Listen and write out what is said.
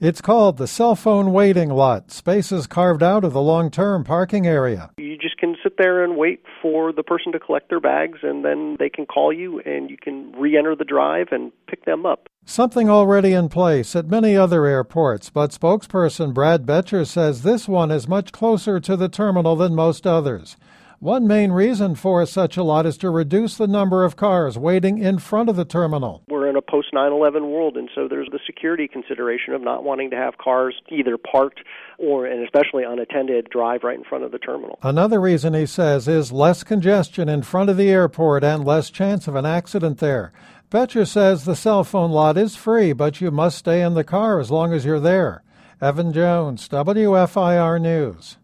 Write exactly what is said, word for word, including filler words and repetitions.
It's called the cell phone waiting lot, spaces carved out of the long-term parking area. You just can sit there and wait for the person to collect their bags, and then they can call you, and you can re-enter the drive and pick them up. Something already in place at many other airports, but spokesperson Brad Betcher says this one is much closer to the terminal than most others. One main reason for such a lot is to reduce the number of cars waiting in front of the terminal. We're in a post nine eleven world, and so there's the security consideration of not wanting to have cars either parked or, and especially unattended, drive right in front of the terminal. Another reason, he says, is less congestion in front of the airport and less chance of an accident there. Betcher says the cell phone lot is free, but you must stay in the car as long as you're there. Evan Jones, W F I R News.